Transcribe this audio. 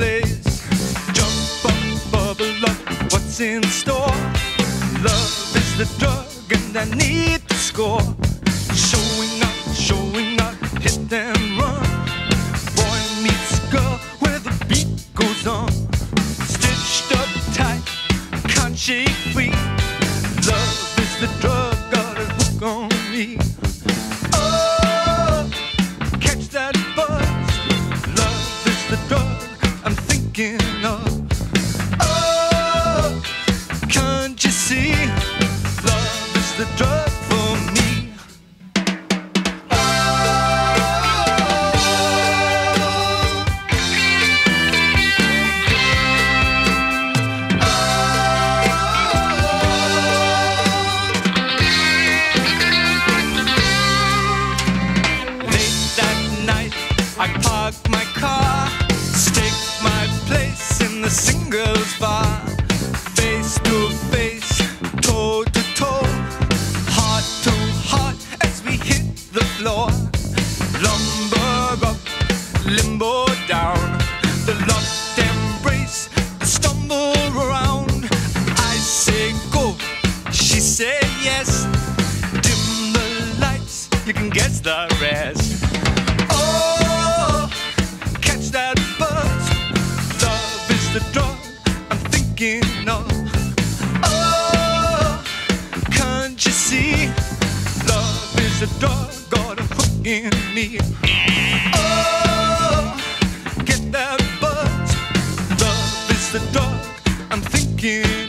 place. Jump up, bubble up, what's in store? Love is the drug and I need to score. Showing up, hit and run. Boy meets girl where the beat goes on. Stitched up tight, can't shake free. Love is the drug, got a hook on me. Oh, catch that buzz. Love is the drug I'm thinking of. Oh, can't you see? Love is the drug for me. I park my car, stake my place in the singles bar. Face to face, toe to toe, heart to heart as we hit the floor. Lumber up, limbo down, the locked embrace, the stumble around. I say go, she say yes. Dim the lights, you can guess the rest. That buzz, love is the drug I'm thinking of. Oh, can't you see? Love is the drug, got a hook in me. Oh, get that buzz, love is the drug I'm thinking